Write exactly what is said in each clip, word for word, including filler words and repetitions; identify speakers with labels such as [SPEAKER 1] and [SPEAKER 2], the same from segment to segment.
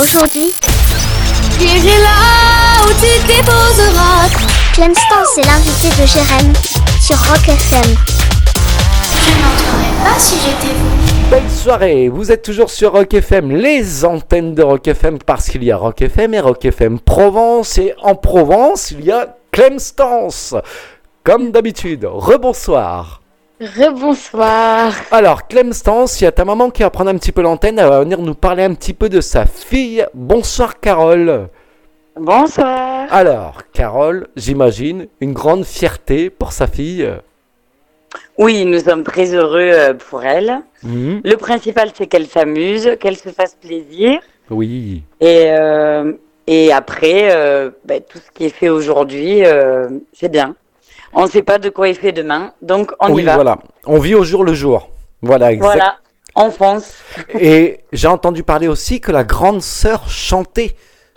[SPEAKER 1] Aujourd'hui,
[SPEAKER 2] J'irai là où tu déposeras.
[SPEAKER 1] Clem Stance est l'invité de Jérém sur Rock F M.
[SPEAKER 2] Je n'entrerai pas si j'étais vous.
[SPEAKER 3] Belle soirée, vous êtes toujours sur Rock F M, les antennes de Rock F M, parce qu'il y a Rock F M et Rock F M Provence, et en Provence, il y a Clem Stance. Comme d'habitude, rebonsoir.
[SPEAKER 4] Rebonsoir.
[SPEAKER 3] Alors, Clem Stance, il y a ta maman qui va prendre un petit peu l'antenne, elle va venir nous parler un petit peu de sa fille. Bonsoir Carole.
[SPEAKER 4] Bonsoir.
[SPEAKER 3] Alors, Carole, j'imagine, une grande fierté pour sa fille.
[SPEAKER 4] Oui, nous sommes très heureux euh, pour elle.
[SPEAKER 3] Mmh.
[SPEAKER 4] Le principal, c'est qu'elle s'amuse, qu'elle se fasse plaisir.
[SPEAKER 3] Oui.
[SPEAKER 4] Et, euh, et après, euh, ben, tout ce qui est fait aujourd'hui, euh, c'est bien. On ne sait pas de quoi est fait demain, donc on
[SPEAKER 3] oui,
[SPEAKER 4] y va.
[SPEAKER 3] Voilà, on vit au jour le jour. Voilà, exact.
[SPEAKER 4] Voilà, on fonce.
[SPEAKER 3] Et j'ai entendu parler aussi que la grande sœur chantait.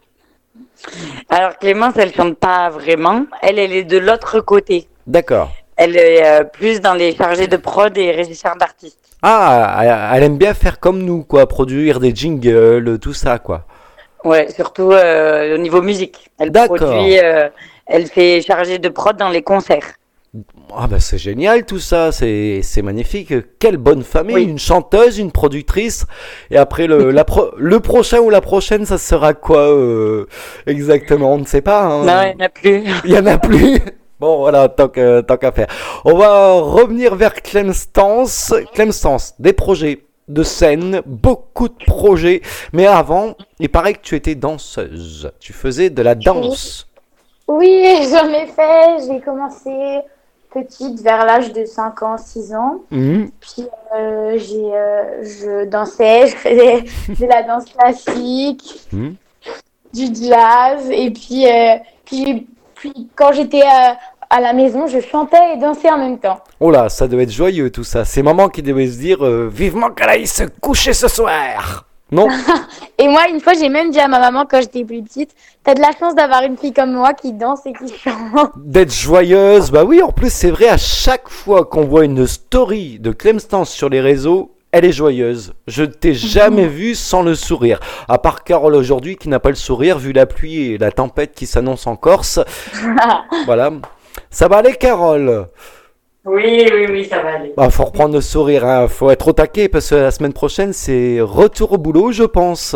[SPEAKER 4] Alors Clémence, elle chante pas vraiment. Elle, elle est de l'autre côté.
[SPEAKER 3] D'accord.
[SPEAKER 4] Elle est euh, plus dans les chargés de prod et régisseurs d'artistes.
[SPEAKER 3] Ah, elle, elle aime bien faire comme nous, quoi, produire des jingles, tout ça, quoi.
[SPEAKER 4] Ouais, surtout euh, au niveau musique. Elle
[SPEAKER 3] D'accord.
[SPEAKER 4] produit, euh, elle fait chargée de prod dans les concerts.
[SPEAKER 3] Ah bah c'est génial tout ça, c'est c'est magnifique. Quelle bonne famille,
[SPEAKER 4] Oui.
[SPEAKER 3] une chanteuse, une productrice. Et après le la pro- le prochain ou la prochaine, ça sera quoi euh, exactement? On ne sait pas. Hein.
[SPEAKER 4] Non, il n'y en a plus.
[SPEAKER 3] Il y en a plus. Bon voilà, tant que- tant qu'à faire. On va revenir vers Clem Stance. Clem Stance, des projets de scène, beaucoup de projets. Mais avant, il paraît que tu étais danseuse. Tu faisais de la danse.
[SPEAKER 5] Oui, j'en ai fait. J'ai commencé petite vers l'âge de cinq ans, six ans.
[SPEAKER 3] Mhm.
[SPEAKER 5] Puis euh, j'ai, euh, je dansais, je faisais de la danse classique,
[SPEAKER 3] Mhm.
[SPEAKER 5] du jazz. Et puis, euh, puis, puis quand j'étais euh, à la maison, je chantais et dansais en même temps.
[SPEAKER 3] Oh là, ça doit être joyeux tout ça. C'est maman qui devait se dire euh, vivement qu'elle aille se coucher ce soir. Non?
[SPEAKER 5] Et moi, une fois, j'ai même dit à ma maman quand j'étais plus petite, t'as de la chance d'avoir une fille comme moi qui danse et qui chante.
[SPEAKER 3] D'être joyeuse, bah oui, en plus c'est vrai, à chaque fois qu'on voit une story de Clem Stance sur les réseaux, elle est joyeuse. Je t'ai jamais vu sans le sourire. À part Carole aujourd'hui qui n'a pas le sourire vu la pluie et la tempête qui s'annonce en Corse. Voilà. Ça va aller Carole?
[SPEAKER 4] Oui, oui, oui, ça va aller.
[SPEAKER 3] Bah faut reprendre le sourire, hein. Faut être au taquet parce que la semaine prochaine c'est retour au boulot je pense.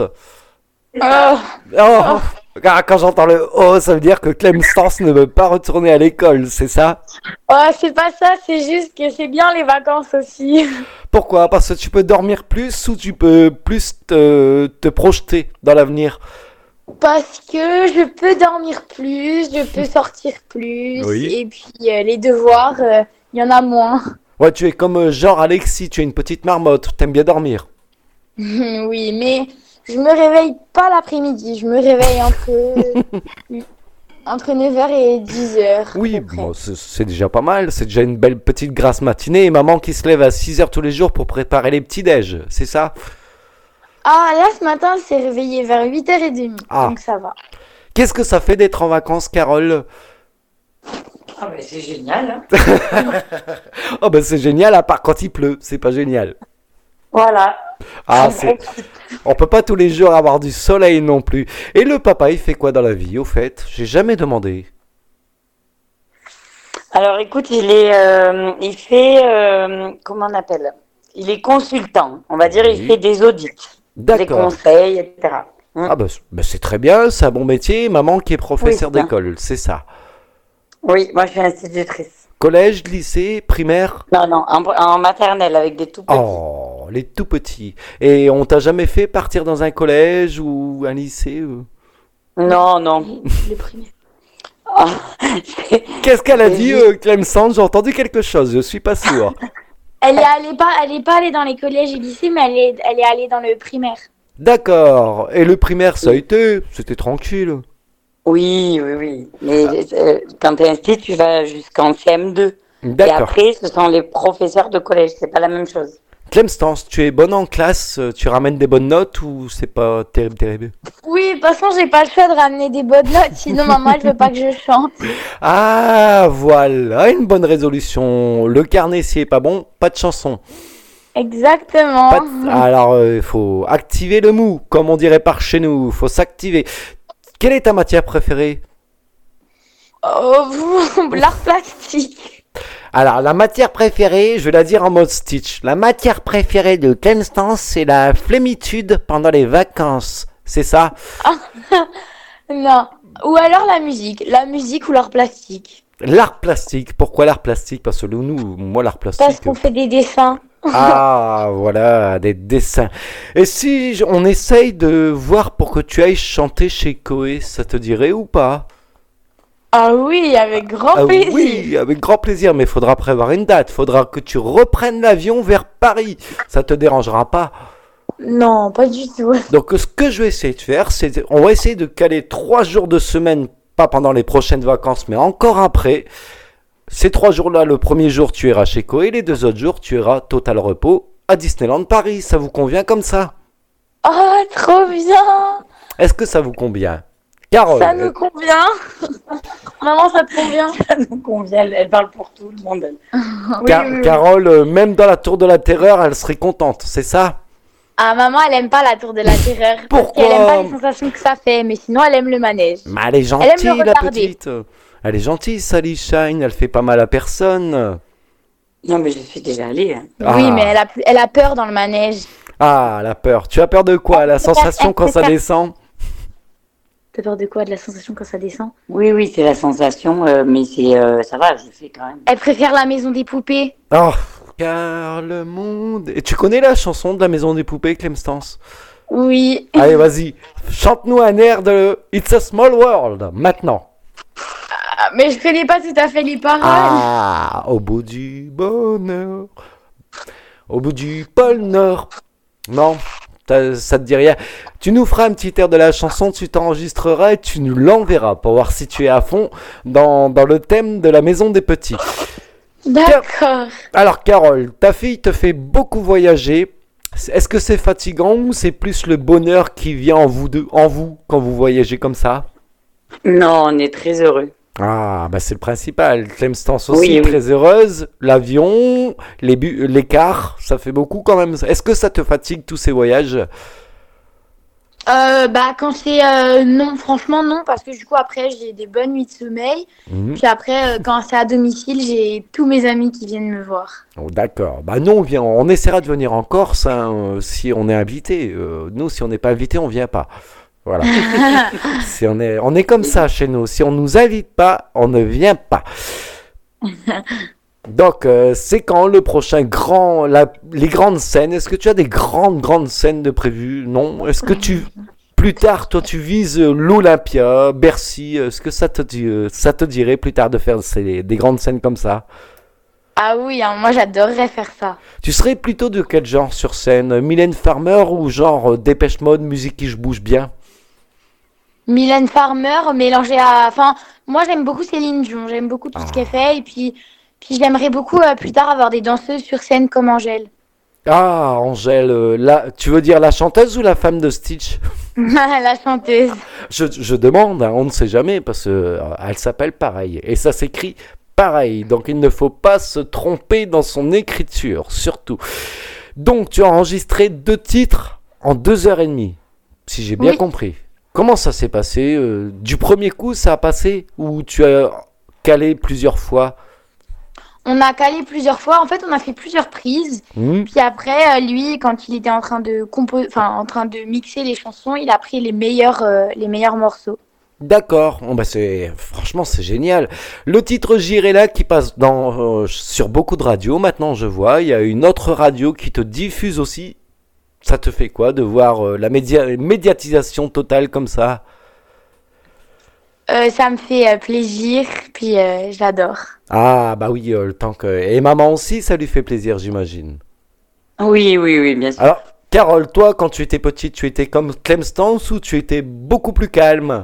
[SPEAKER 5] Oh.
[SPEAKER 3] Oh, ah, quand j'entends le oh, ça veut dire que Clem Stance ne veut pas retourner à l'école, c'est ça?
[SPEAKER 5] Oh, c'est pas ça, c'est juste que c'est bien les vacances aussi.
[SPEAKER 3] Pourquoi? Parce que tu peux dormir plus ou tu peux plus te, te projeter dans l'avenir?
[SPEAKER 5] Parce que je peux dormir plus, je peux sortir plus,
[SPEAKER 3] Oui.
[SPEAKER 5] et puis euh, les devoirs, euh, il y en a moins.
[SPEAKER 3] Ouais, tu es comme euh, genre Alexis, tu es une petite marmotte, t'aimes bien dormir.
[SPEAKER 5] Oui, mais je me réveille pas l'après-midi, je me réveille entre, entre neuf heures et dix heures. à
[SPEAKER 3] Oui,
[SPEAKER 5] peu près.
[SPEAKER 3] bon, c'est c'est déjà pas mal, c'est déjà une belle petite grasse matinée. Et maman qui se lève à six heures tous les jours pour préparer les petits-déj, c'est ça?
[SPEAKER 5] Ah, là, ce matin, elle s'est réveillée vers huit heures trente,
[SPEAKER 3] Ah.
[SPEAKER 5] donc ça va.
[SPEAKER 3] Qu'est-ce que ça fait d'être en vacances, Carole?
[SPEAKER 4] Ah ben c'est génial. Hein.
[SPEAKER 3] Oh ben c'est génial, à part quand il pleut, c'est pas génial.
[SPEAKER 4] Voilà.
[SPEAKER 3] Ah, c'est... On peut pas tous les jours avoir du soleil non plus. Et le papa, il fait quoi dans la vie, au fait? J'ai jamais demandé.
[SPEAKER 4] Alors écoute, il est, euh, il fait, euh, comment on appelle? Il est consultant. On va dire,
[SPEAKER 3] Oui.
[SPEAKER 4] il fait des audits, des
[SPEAKER 3] D'accord.
[SPEAKER 4] conseils, et cetera. Hein.
[SPEAKER 3] Ah bah, c- bah, c'est très bien, c'est un bon métier. Maman qui est professeur
[SPEAKER 4] Oui, c'est ça.
[SPEAKER 3] d'école, c'est ça.
[SPEAKER 4] Oui, moi je suis institutrice.
[SPEAKER 3] Collège, lycée, primaire?
[SPEAKER 4] Non, non, en, en maternelle avec des tout petits.
[SPEAKER 3] Oh, les tout petits. Et on t'a jamais fait partir dans un collège ou un lycée euh
[SPEAKER 4] Non, non.
[SPEAKER 5] Le primaire.
[SPEAKER 4] Ah, c'est-
[SPEAKER 3] Qu'est-ce qu'elle a
[SPEAKER 4] C'est
[SPEAKER 3] dit,
[SPEAKER 4] juste-
[SPEAKER 3] euh, Clem Stance? J'ai entendu quelque chose, je suis pas sûr.
[SPEAKER 5] Elle est allée pas, elle est pas allée dans les collèges et lycées, mais elle est, elle est allée dans le primaire.
[SPEAKER 3] D'accord. Et le primaire, ça a été? C'était tranquille.
[SPEAKER 4] Oui, oui, oui. Mais euh, quand tu es inscrit, tu vas jusqu'en C M deux. Et
[SPEAKER 3] D'accord.
[SPEAKER 4] après, ce sont les professeurs de collège. C'est pas la même chose.
[SPEAKER 3] Clem Stance, tu es bonne en classe, euh, tu ramènes des bonnes notes ou c'est pas terrible, terrible?
[SPEAKER 5] Oui, de toute façon, j'ai pas le choix de ramener des bonnes notes, sinon maman, elle veut pas que je chante.
[SPEAKER 3] Ah, voilà, une bonne résolution. Le carnet, s'il est pas bon, pas de chanson.
[SPEAKER 5] Exactement.
[SPEAKER 3] Pas de- Alors, il faut activer le mou, comme on dirait par chez nous. Il faut s'activer. Quelle est ta matière préférée?
[SPEAKER 5] Oh, vous- l'art plastique.
[SPEAKER 3] Alors, la matière préférée, je vais la dire en mode Stitch. La matière préférée de Clem Stance, c'est la flémitude pendant les vacances. C'est ça?
[SPEAKER 5] Non. Ou alors la musique. La musique ou l'art plastique.
[SPEAKER 3] L'art plastique. Pourquoi l'art plastique? Parce que nous, moi, l'art
[SPEAKER 5] Parce
[SPEAKER 3] plastique.
[SPEAKER 5] qu'on fait des dessins.
[SPEAKER 3] Ah, voilà, des dessins. Et si j- on essaye de voir pour que tu ailles chanter chez Koé, ça te dirait ou pas?
[SPEAKER 5] Ah oui, avec grand
[SPEAKER 3] Ah
[SPEAKER 5] plaisir.
[SPEAKER 3] oui, avec grand plaisir, mais il faudra prévoir une date. Faudra que tu reprennes l'avion vers Paris. Ça te dérangera pas?
[SPEAKER 5] Non, pas du tout.
[SPEAKER 3] Donc, ce que je vais essayer de faire, c'est on va essayer de caler trois jours de semaine, pas pendant les prochaines vacances, mais encore après. Ces trois jours-là, le premier jour, tu iras chez Koé, les deux autres jours, tu iras Total Repos à Disneyland Paris. Ça vous convient comme ça?
[SPEAKER 5] Oh, trop bien.
[SPEAKER 3] Est-ce que ça vous convient? Carole,
[SPEAKER 5] Ça
[SPEAKER 3] euh,
[SPEAKER 5] nous convient. Maman, ça te convient?
[SPEAKER 4] Ça nous convient, elle, elle parle pour tout le monde. elle.
[SPEAKER 5] Oui,
[SPEAKER 3] Ca-
[SPEAKER 5] oui, oui.
[SPEAKER 3] Carole, euh, même dans la tour de la terreur, elle serait contente, c'est ça?
[SPEAKER 5] Ah, maman, elle aime pas la tour de la terreur.
[SPEAKER 3] Pourquoi?
[SPEAKER 5] Parce qu'elle aime pas les sensations que ça fait. Mais sinon, elle aime le manège.
[SPEAKER 3] Mais elle est
[SPEAKER 5] aime
[SPEAKER 3] gentille,
[SPEAKER 5] le
[SPEAKER 3] la
[SPEAKER 5] regarder.
[SPEAKER 3] petite. Elle est gentille, Sally Shine, elle fait pas mal à personne.
[SPEAKER 4] Non, mais je suis déjà allée. hein.
[SPEAKER 5] Oui,
[SPEAKER 3] Ah.
[SPEAKER 5] mais elle a, plus- elle a peur dans le manège.
[SPEAKER 3] Ah, la peur. Tu as peur de quoi? La
[SPEAKER 5] Elle préfère-
[SPEAKER 3] sensation
[SPEAKER 5] elle
[SPEAKER 3] quand ça
[SPEAKER 5] préfère-
[SPEAKER 3] descend?
[SPEAKER 5] T'as peur de quoi? De la sensation quand ça descend?
[SPEAKER 4] Oui, oui, c'est la sensation, euh, mais c'est, euh, ça va, je le fais quand même.
[SPEAKER 5] Elle préfère la maison des poupées.
[SPEAKER 3] Oh, car le monde... Et tu connais la chanson de la maison des poupées, Clemstance?
[SPEAKER 5] Oui.
[SPEAKER 3] Allez, vas-y, chante-nous un air de It's a Small World, maintenant.
[SPEAKER 5] Ah, mais je connais pas tout à fait les paroles.
[SPEAKER 3] Ah, au bout du bonheur, au bout du pôle Nord. Non, t'as- ça te dit rien. Tu nous feras un petit air de la chanson, tu t'enregistreras et tu nous l'enverras pour voir si tu es à fond dans, dans le thème de la maison des petits.
[SPEAKER 5] D'accord.
[SPEAKER 3] Alors Carole, ta fille te fait beaucoup voyager. Est-ce que c'est fatigant ou c'est plus le bonheur qui vient en vous deux, en vous quand vous voyagez comme ça?
[SPEAKER 4] Non, on est très heureux.
[SPEAKER 3] Ah, bah c'est le principal. Clemstance aussi,
[SPEAKER 4] Oui, oui.
[SPEAKER 3] très heureuse. L'avion, les bu- les cars, ça fait beaucoup quand même. Est-ce que ça te fatigue tous ces voyages?
[SPEAKER 5] Euh, bah, quand c'est. euh, non, franchement, non, parce que du coup, après, j'ai des bonnes nuits de sommeil.
[SPEAKER 3] Mhm.
[SPEAKER 5] Puis après, euh, quand c'est à domicile, j'ai tous mes amis qui viennent me voir.
[SPEAKER 3] Oh, d'accord. Bah non, on vient, on essaiera de venir en Corse hein, euh, si on est invité. Euh, nous, si on n'est pas invité, on vient pas. Voilà. Si on est, on est comme ça chez nous. Si on nous invite pas, on ne vient pas. Donc, euh, c'est quand le prochain grand, la- les grandes scènes? Est-ce que tu as des grandes, grandes scènes de prévues? Non. Est-ce que tu, plus tard, toi, tu vises euh, l'Olympia, Bercy? Est-ce que ça te, dit- euh, ça te dirait plus tard de faire ces- des grandes scènes comme ça?
[SPEAKER 5] Ah oui, hein, moi, j'adorerais faire ça.
[SPEAKER 3] Tu serais plutôt de quel genre sur scène? Mylène Farmer ou genre euh, Dépêche Mode, musique qui je bouge bien?
[SPEAKER 5] Mylène Farmer mélangée à. Enfin, moi, j'aime beaucoup Céline Dion. J'aime beaucoup tout ce qu'elle fait. Et puis, puis j'aimerais beaucoup euh, plus tard avoir des danseuses sur scène comme Angèle.
[SPEAKER 3] Ah, Angèle, euh, la, tu veux dire la chanteuse ou la femme de Stitch?
[SPEAKER 5] La chanteuse.
[SPEAKER 3] Je, je demande, hein, on ne sait jamais parce que euh, elle s'appelle pareil et ça s'écrit pareil. Donc il ne faut pas se tromper dans son écriture, surtout. Donc tu as enregistré deux titres en deux heures et demie, si j'ai bien
[SPEAKER 5] Oui.
[SPEAKER 3] compris. Comment ça s'est passé? euh, Du premier coup, ça a passé ou tu as calé plusieurs fois?
[SPEAKER 5] On a calé plusieurs fois. En fait, on a fait plusieurs prises.
[SPEAKER 3] Hmm.
[SPEAKER 5] Puis après, euh, lui, quand il était en train de compo- enfin, en train de mixer les chansons, il a pris les meilleurs, euh, les meilleurs morceaux.
[SPEAKER 3] D'accord, bon, bah c'est franchement c'est génial. Le titre J'irai là qui passe dans euh, sur beaucoup de radios maintenant, je vois. Il y a une autre radio qui te diffuse aussi. Ça te fait quoi de voir euh, la média- médiatisation totale comme ça?
[SPEAKER 5] Euh, ça me fait euh, plaisir, puis euh, j'adore.
[SPEAKER 3] Ah bah oui, euh, le temps que et maman aussi, ça lui fait plaisir, j'imagine.
[SPEAKER 4] Oui, oui, oui, bien sûr.
[SPEAKER 3] Alors Carole, toi quand tu étais petite, tu étais comme Clem Stance ou tu étais beaucoup plus calme?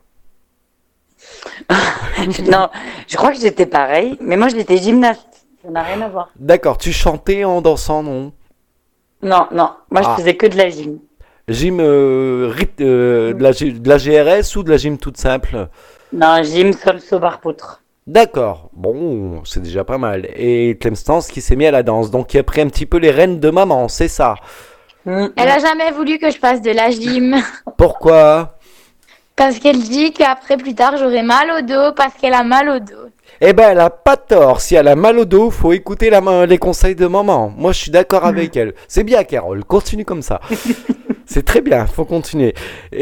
[SPEAKER 4] Non, je crois que j'étais pareil, mais moi j'étais gymnaste. Ça n'a rien à voir.
[SPEAKER 3] D'accord, tu chantais en dansant, non?
[SPEAKER 4] Non, non, moi je
[SPEAKER 3] Ah.
[SPEAKER 4] faisais que de la gym.
[SPEAKER 3] Gym euh, ryth- euh, de, la, G- de la G R S ou de la gym toute simple?
[SPEAKER 4] Non, gym, sol, saut, bar, poutre.
[SPEAKER 3] D'accord, bon, c'est déjà pas mal. Et Clem Stance qui s'est mis à la danse, donc qui a pris un petit peu les rênes de maman, c'est ça.
[SPEAKER 4] Mm.
[SPEAKER 5] Elle a jamais voulu que je fasse de la gym.
[SPEAKER 3] Pourquoi?
[SPEAKER 5] Parce qu'elle dit qu'après, plus tard, j'aurai mal au dos parce qu'elle a mal au dos.
[SPEAKER 3] Eh ben, elle a pas tort. Si elle a mal au dos, faut écouter la main- les conseils de maman. Moi, je suis d'accord avec elle. C'est bien, Carole. Continue comme ça. C'est très bien. Faut continuer.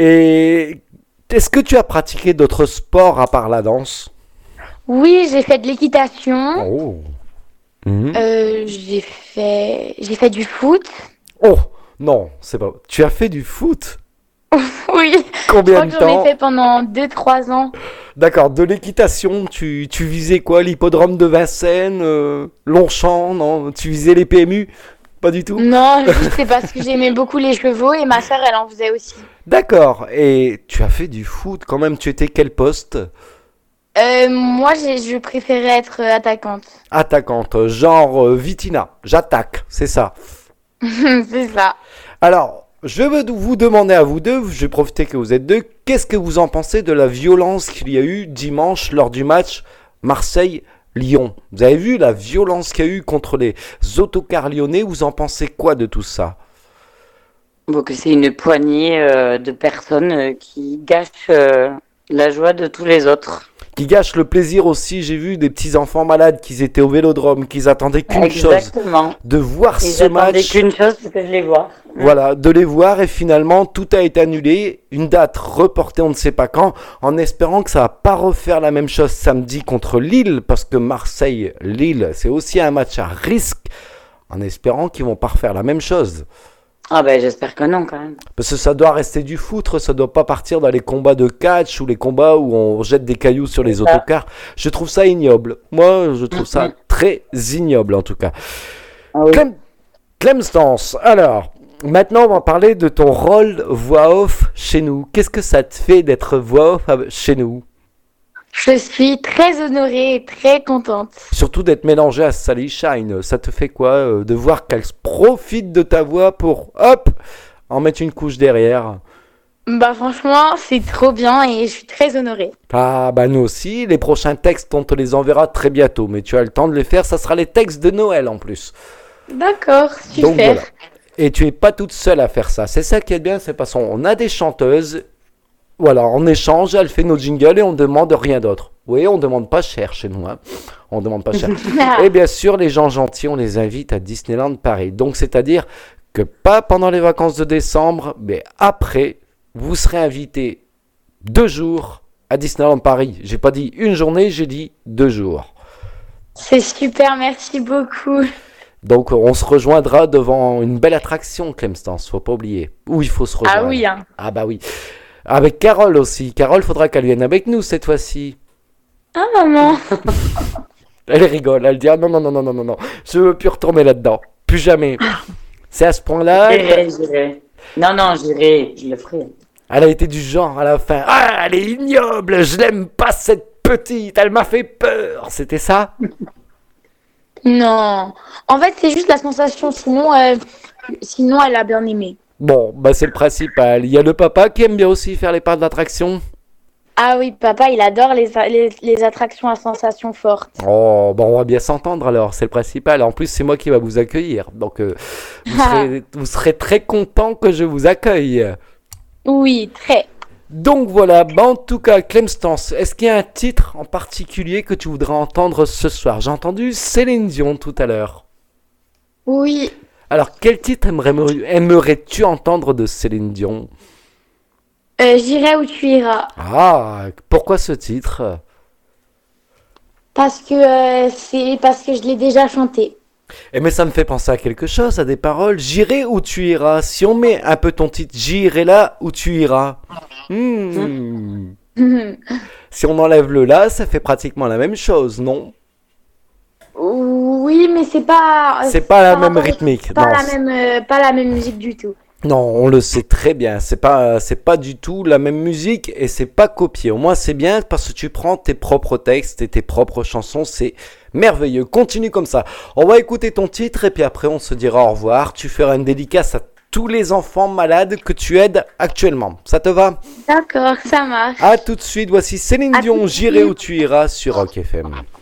[SPEAKER 3] Et est-ce que tu as pratiqué d'autres sports à part la danse?
[SPEAKER 5] Oui, j'ai fait de l'équitation.
[SPEAKER 3] Oh. Mhm.
[SPEAKER 5] Euh, j'ai fait... j'ai fait du foot.
[SPEAKER 3] Oh, non, c'est pas. Tu as fait du foot?
[SPEAKER 5] Oui, je
[SPEAKER 3] Combien
[SPEAKER 5] crois
[SPEAKER 3] de
[SPEAKER 5] que j'en ai
[SPEAKER 3] temps?
[SPEAKER 5] fait pendant deux trois ans.
[SPEAKER 3] D'accord, de l'équitation, tu, tu visais quoi? L'hippodrome de Vincennes, euh, Longchamp, non? Tu visais les P M U? Pas du tout?
[SPEAKER 5] Non, juste c'est parce que j'aimais beaucoup les chevaux et ma sœur, elle en faisait aussi.
[SPEAKER 3] D'accord, et tu as fait du foot quand même, tu étais quel poste?
[SPEAKER 5] Euh, moi, j'ai- je préférais être euh, attaquante.
[SPEAKER 3] Attaquante, genre euh, Vitina, j'attaque, c'est ça.
[SPEAKER 5] C'est ça.
[SPEAKER 3] Alors, je veux vous demander à vous deux, je vais profiter que vous êtes deux, qu'est-ce que vous en pensez de la violence qu'il y a eu dimanche lors du match Marseille-Lyon? Vous avez vu la violence qu'il y a eu contre les autocars lyonnais, vous en pensez quoi de tout ça?
[SPEAKER 4] Bon, que c'est une poignée euh, de personnes euh, qui gâchent euh, la joie de tous les autres.
[SPEAKER 3] Qui gâche le plaisir aussi, j'ai vu des petits enfants malades qui étaient au vélodrome, qui attendaient qu'une chose,
[SPEAKER 4] Exactement.
[SPEAKER 3] de voir
[SPEAKER 4] Ils
[SPEAKER 3] ce
[SPEAKER 4] attendaient
[SPEAKER 3] match.
[SPEAKER 4] qu'une chose, c'est que je les vois.
[SPEAKER 3] Voilà, de les voir et finalement tout a été annulé, une date reportée on ne sait pas quand, en espérant que ça va pas refaire la même chose samedi contre Lille, parce que Marseille-Lille c'est aussi un match à risque, en espérant qu'ils vont pas refaire la même chose.
[SPEAKER 4] Ah ben j'espère que non quand même.
[SPEAKER 3] Parce que ça doit rester du foot, ça doit pas partir dans les combats de catch ou les combats où on jette des cailloux sur les
[SPEAKER 4] C'est ça.
[SPEAKER 3] autocars. Je trouve ça ignoble. Moi, je trouve ça
[SPEAKER 4] Mhm.
[SPEAKER 3] très ignoble en tout cas.
[SPEAKER 4] Ah oui.
[SPEAKER 3] Clem, Clem Stance, alors, maintenant on va parler de ton rôle voix off chez nous. Qu'est-ce que ça te fait d'être voix off av- chez nous?
[SPEAKER 5] Je suis très honorée et très contente.
[SPEAKER 3] Surtout d'être mélangé à Sally Shine. Ça te fait quoi euh, de voir qu'elle se profite de ta voix pour, hop, en mettre une couche derrière?
[SPEAKER 5] Bah franchement, c'est trop bien et je suis très honorée.
[SPEAKER 3] Ah bah nous aussi, les prochains textes on te les enverra très bientôt, mais tu as le temps de les faire, ça sera les textes de Noël en plus.
[SPEAKER 5] D'accord,
[SPEAKER 3] Donc
[SPEAKER 5] super.
[SPEAKER 3] voilà. Et tu es pas toute seule à faire ça, c'est ça qui est bien, c'est parce qu'on a des chanteuses, voilà, en échange, elle fait nos jingles et on demande rien d'autre. Oui, on demande pas cher chez nous, hein. On demande pas cher. Et bien sûr, les gens gentils, on les invite à Disneyland Paris. Donc c'est-à-dire que pas pendant les vacances de décembre, mais après, vous serez invités deux jours à Disneyland Paris. J'ai pas dit une journée, j'ai dit deux jours.
[SPEAKER 5] C'est super, merci beaucoup.
[SPEAKER 3] Donc on se rejoindra devant une belle attraction, Clem Stance, faut pas oublier. Où il faut se rejoindre.
[SPEAKER 5] Ah oui, hein.
[SPEAKER 3] Ah bah oui. Avec Carole aussi. Carole, faudra qu'elle vienne avec nous cette fois-ci.
[SPEAKER 5] Ah maman.
[SPEAKER 3] Elle rigole, elle dit ah non non non non non non non, je veux plus retourner là-dedans, plus jamais. C'est à ce point-là.
[SPEAKER 4] J'irai, j'irai. Non, non, j'irai, je le ferai.
[SPEAKER 3] Elle a été du genre à la fin. Ah, elle est ignoble, je l'aime pas cette petite, elle m'a fait peur. C'était ça?
[SPEAKER 5] Non. En fait, c'est juste la sensation. Sinon, euh, sinon, elle a bien aimé.
[SPEAKER 3] Bon, bah c'est le principal. Il y a le papa qui aime bien aussi faire les parcs d'attraction.
[SPEAKER 5] Ah oui, papa, il adore les, les, les attractions à sensations fortes.
[SPEAKER 3] Oh, bon, on va bien s'entendre alors, c'est le principal. En plus, c'est moi qui va vous accueillir. Donc, euh, vous, serez, vous serez très content que je vous accueille.
[SPEAKER 5] Oui, très.
[SPEAKER 3] Donc voilà, bah en tout cas, Clem Stance, est-ce qu'il y a un titre en particulier que tu voudrais entendre ce soir? J'ai entendu Céline Dion tout à l'heure.
[SPEAKER 5] Oui.
[SPEAKER 3] Alors, quel titre aimerais- aimerais-tu entendre de Céline Dion?
[SPEAKER 5] Euh, J'irai où tu iras.
[SPEAKER 3] Ah, pourquoi ce titre?
[SPEAKER 5] Parce que euh, c'est parce que je l'ai déjà chanté.
[SPEAKER 3] Eh mais ça me fait penser à quelque chose, à des paroles. J'irai où tu iras. Si on met un peu ton titre, j'irai là où tu iras. Hmm. Si on enlève le là, ça fait pratiquement la même chose, non?
[SPEAKER 5] Oui, mais c'est pas.
[SPEAKER 3] C'est pas la
[SPEAKER 5] par
[SPEAKER 3] même
[SPEAKER 5] rapport-
[SPEAKER 3] rythmique.
[SPEAKER 5] Pas
[SPEAKER 3] non,
[SPEAKER 5] la
[SPEAKER 3] c'est-
[SPEAKER 5] même, euh, pas la même musique du tout.
[SPEAKER 3] non, on le sait très bien. C'est pas, c'est pas du tout la même musique et c'est pas copié. Au moins, c'est bien parce que tu prends tes propres textes et tes propres chansons. C'est merveilleux. Continue comme ça. On va écouter ton titre et puis après, on se dira au revoir. Tu feras une dédicace à tous les enfants malades que tu aides actuellement. Ça te va?
[SPEAKER 5] D'accord, ça marche.
[SPEAKER 3] À tout de suite, voici Céline
[SPEAKER 5] À
[SPEAKER 3] Dion,
[SPEAKER 5] tout de
[SPEAKER 3] J'irai
[SPEAKER 5] suite.
[SPEAKER 3] où tu iras sur Rock F M.